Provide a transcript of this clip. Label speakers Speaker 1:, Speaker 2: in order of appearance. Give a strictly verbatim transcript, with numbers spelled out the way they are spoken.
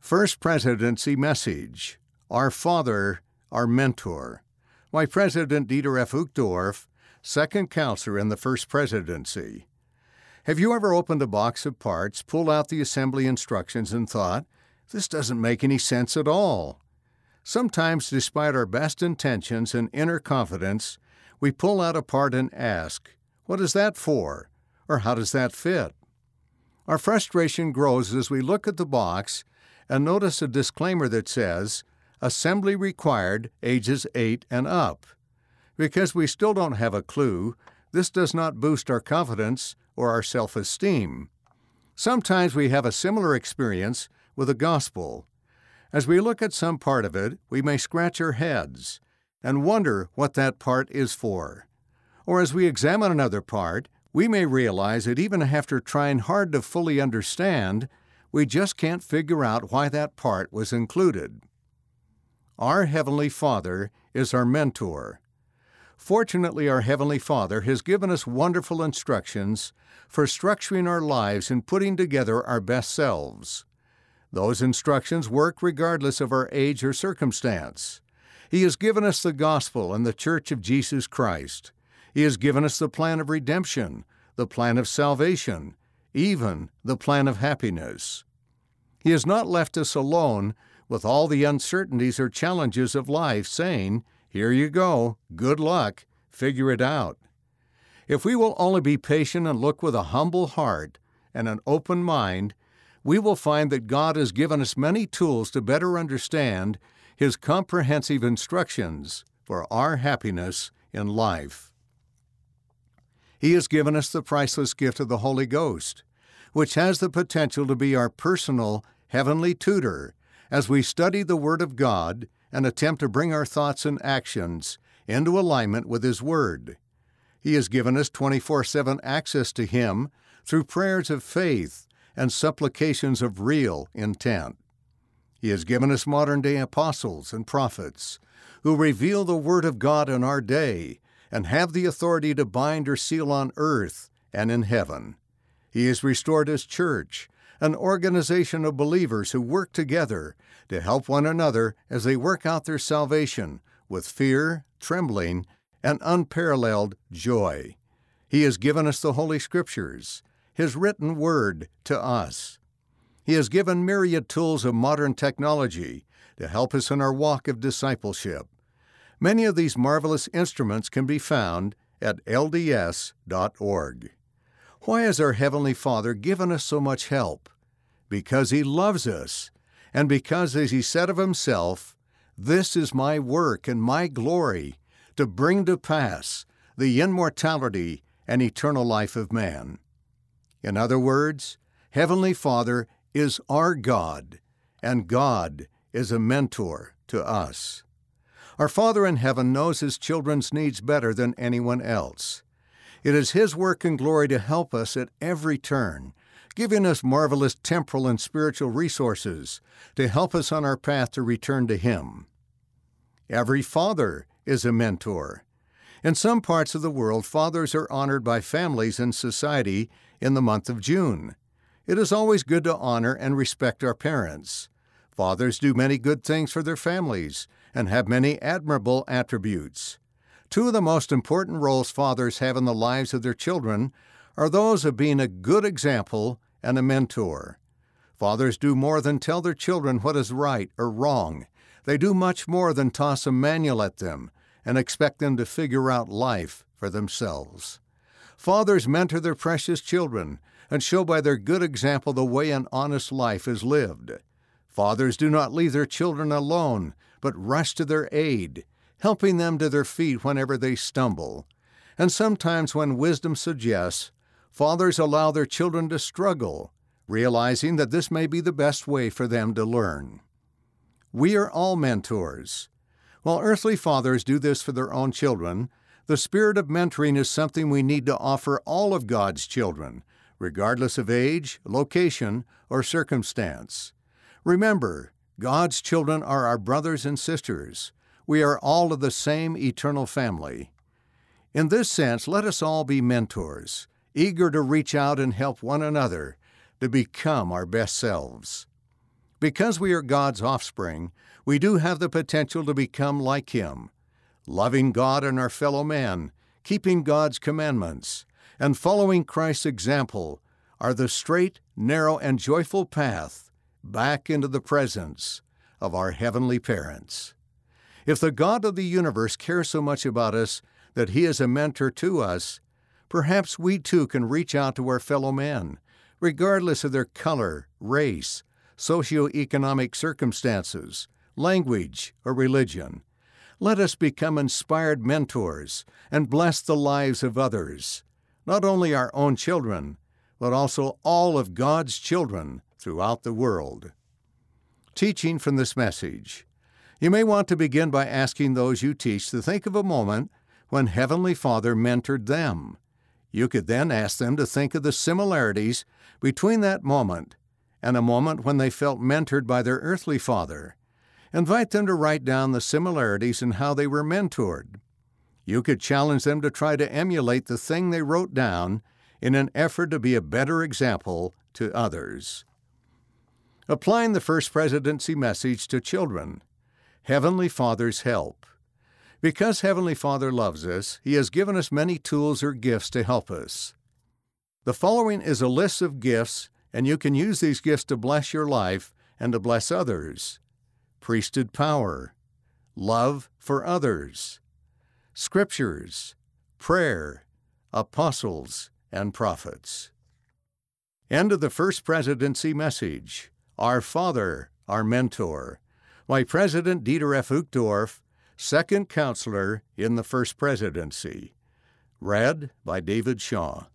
Speaker 1: First Presidency Message, Our Father, Our Mentor, by President Dieter F. Uchtdorf, second counselor in the First Presidency. Have you ever opened a box of parts, pulled out the assembly instructions, and thought, this doesn't make any sense at all? Sometimes, despite our best intentions and inner confidence, we pull out a part and ask, what is that for? Or how does that fit? Our frustration grows as we look at the box and notice a disclaimer that says, Assembly required ages eight and up. Because we still don't have a clue, this does not boost our confidence or our self-esteem. Sometimes we have a similar experience with the gospel. As we look at some part of it, we may scratch our heads and wonder what that part is for. Or as we examine another part, we may realize that even after trying hard to fully understand, we just can't figure out why that part was included. Our Heavenly Father is our mentor. Fortunately, our Heavenly Father has given us wonderful instructions for structuring our lives and putting together our best selves. Those instructions work regardless of our age or circumstance. He has given us the gospel and the Church of Jesus Christ. He has given us the plan of redemption, the plan of salvation, even the plan of happiness. He has not left us alone with all the uncertainties or challenges of life, saying, here you go, good luck, figure it out. If we will only be patient and look with a humble heart and an open mind, we will find that God has given us many tools to better understand His comprehensive instructions for our happiness in life. He has given us the priceless gift of the Holy Ghost, which has the potential to be our personal heavenly tutor as we study the Word of God and attempt to bring our thoughts and actions into alignment with His Word. He has given us twenty-four seven access to Him through prayers of faith and supplications of real intent. He has given us modern-day apostles and prophets who reveal the Word of God in our day and have the authority to bind or seal on earth and in heaven. He has restored His church, an organization of believers who work together to help one another as they work out their salvation with fear, trembling, and unparalleled joy. He has given us the Holy Scriptures, His written Word to us. He has given myriad tools of modern technology to help us in our walk of discipleship. Many of these marvelous instruments can be found at L D S dot org. Why has our Heavenly Father given us so much help? Because He loves us, and because, as He said of Himself, this is my work and my glory, to bring to pass the immortality and eternal life of man. In other words, Heavenly Father is our God, and God is a mentor to us. Our Father in heaven knows His children's needs better than anyone else. It is His work and glory to help us at every turn, giving us marvelous temporal and spiritual resources to help us on our path to return to Him. Every father is a mentor. In some parts of the world, fathers are honored by families and society in the month of June. It is always good to honor and respect our parents. Fathers do many good things for their families and have many admirable attributes. Two of the most important roles fathers have in the lives of their children are those of being a good example and a mentor. Fathers do more than tell their children what is right or wrong. They do much more than toss a manual at them and expect them to figure out life for themselves. Fathers mentor their precious children and show by their good example the way an honest life is lived. Fathers do not leave their children alone, but rush to their aid, helping them to their feet whenever they stumble. And sometimes when wisdom suggests, fathers allow their children to struggle, realizing that this may be the best way for them to learn. We are all mentors. While earthly fathers do this for their own children, the spirit of mentoring is something we need to offer all of God's children, regardless of age, location, or circumstance. Remember, God's children are our brothers and sisters. We are all of the same eternal family. In this sense, let us all be mentors, eager to reach out and help one another to become our best selves. Because we are God's offspring, we do have the potential to become like Him, loving God and our fellow man, keeping God's commandments, and following Christ's example are the straight, narrow, and joyful path back into the presence of our heavenly parents. If the God of the universe cares so much about us that He is a mentor to us, perhaps we too can reach out to our fellow men, regardless of their color, race, socioeconomic circumstances, language, or religion. Let us become inspired mentors and bless the lives of others, not only our own children, but also all of God's children throughout the world. Teaching from this message. You may want to begin by asking those you teach to think of a moment when Heavenly Father mentored them. You could then ask them to think of the similarities between that moment and a moment when they felt mentored by their earthly father. Invite them to write down the similarities and how they were mentored. You could challenge them to try to emulate the thing they wrote down in an effort to be a better example to others. Applying the First Presidency message to children. Heavenly Father's help. Because Heavenly Father loves us, He has given us many tools or gifts to help us. The following is a list of gifts, and you can use these gifts to bless your life and to bless others. Priesthood power, love for others, scriptures, prayer, apostles, and prophets. End of the First Presidency message. Our Father, our Mentor, by President Dieter F. Uchtdorf, Second Counselor in the First Presidency. Read by David Shaw.